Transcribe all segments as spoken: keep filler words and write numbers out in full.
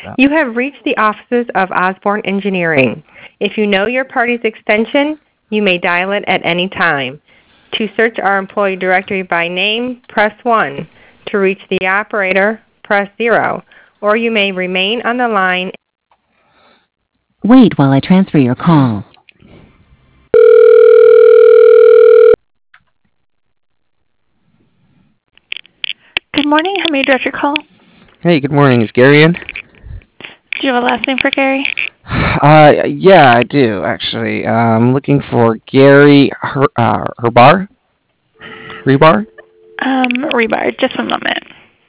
You have reached the offices of Osborne Engineering. If you know your party's extension, you may dial it at any time. To search our employee directory by name, press one. To reach the operator, press zero. Or you may remain on the line. Wait while I transfer your call. Good morning. How may I direct your call? Hey, good morning. Is Gary in? Do you have a last name for Gary? Uh, yeah, I do, actually. Uh, I'm looking for Gary Her- uh, Herbar? Rebar? Um, Rebar. Just one moment.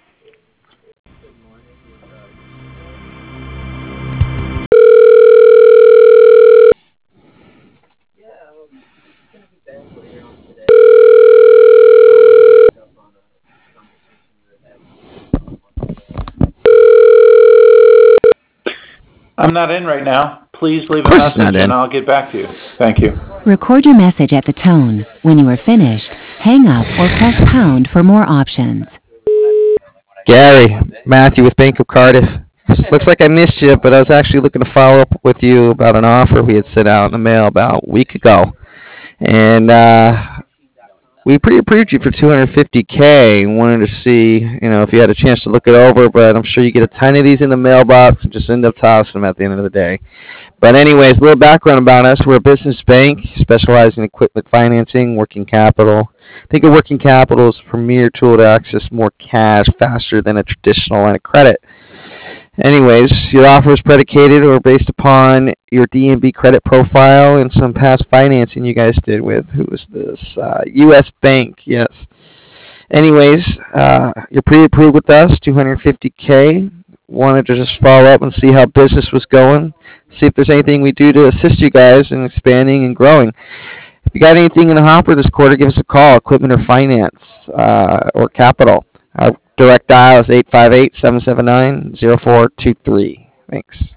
I'm not in right now. Please leave Of a course he's not message in. and I'll get back to you. Thank you. Record your message at the tone. When you are finished, hang up or press pound for more options. Gary, Matthew with Bank of Cardiff. Looks like I missed you, but I was actually looking to follow up with you about an offer we had sent out in the mail about a week ago. And uh, we pre-approved you for two hundred fifty K. Wanted to see, you know, if you had a chance to look it over, but I'm sure you get a ton of these in the mailbox and just end up tossing them at the end of the day. But anyways, a little background about us. We're a business bank specializing in equipment financing, working capital. Think of working capital as a premier tool to access more cash faster than a traditional line of credit. Anyways, your offer is predicated or based upon your D N B credit profile and some past financing you guys did with, who was this? Uh, U S Bank, yes. Anyways, uh, you're pre-approved with us, two hundred fifty K. Wanted to just follow up and see how business was going, see if there's anything we do to assist you guys in expanding and growing. If you got anything in the hopper this quarter, give us a call, equipment or finance uh, or capital. Our direct dial is eight five eight, seven seven nine, zero four two three. Thanks.